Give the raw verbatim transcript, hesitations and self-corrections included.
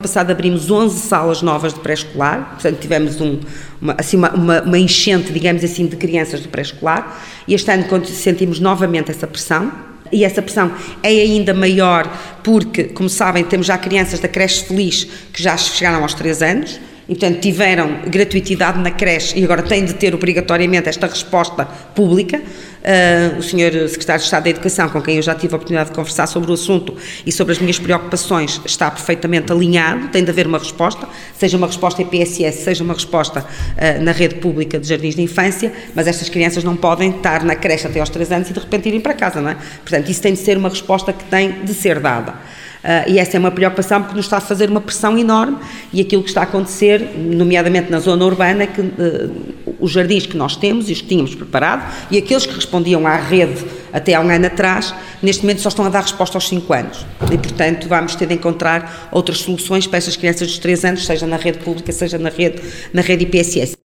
passado abrimos onze salas novas de pré-escolar, portanto tivemos um, uma, assim, uma, uma, uma enchente, digamos assim, de crianças de pré-escolar, e este ano sentimos novamente essa pressão, e essa pressão é ainda maior porque, como sabem, temos já crianças da creche Feliz que já chegaram aos três anos, e portanto tiveram gratuitidade na creche e agora têm de ter obrigatoriamente esta resposta pública. Uh, o senhor Secretário de Estado da Educação, com quem eu já tive a oportunidade de conversar sobre o assunto e sobre as minhas preocupações, está perfeitamente alinhado, tem de haver uma resposta, seja uma resposta em P S S, seja uma resposta uh, na rede pública de jardins de infância, mas estas crianças não podem estar na creche até aos três anos e de repente irem para casa, não é? Portanto, isso tem de ser uma resposta que tem de ser dada. Uh, e essa é uma preocupação porque nos está a fazer uma pressão enorme, e aquilo que está a acontecer, nomeadamente na zona urbana, é que uh, os jardins que nós temos e os que tínhamos preparado e aqueles que respondiam à rede até há um ano atrás, neste momento só estão a dar resposta aos cinco anos, e portanto vamos ter de encontrar outras soluções para estas crianças dos três anos, seja na rede pública, seja na rede, na rede I P S S.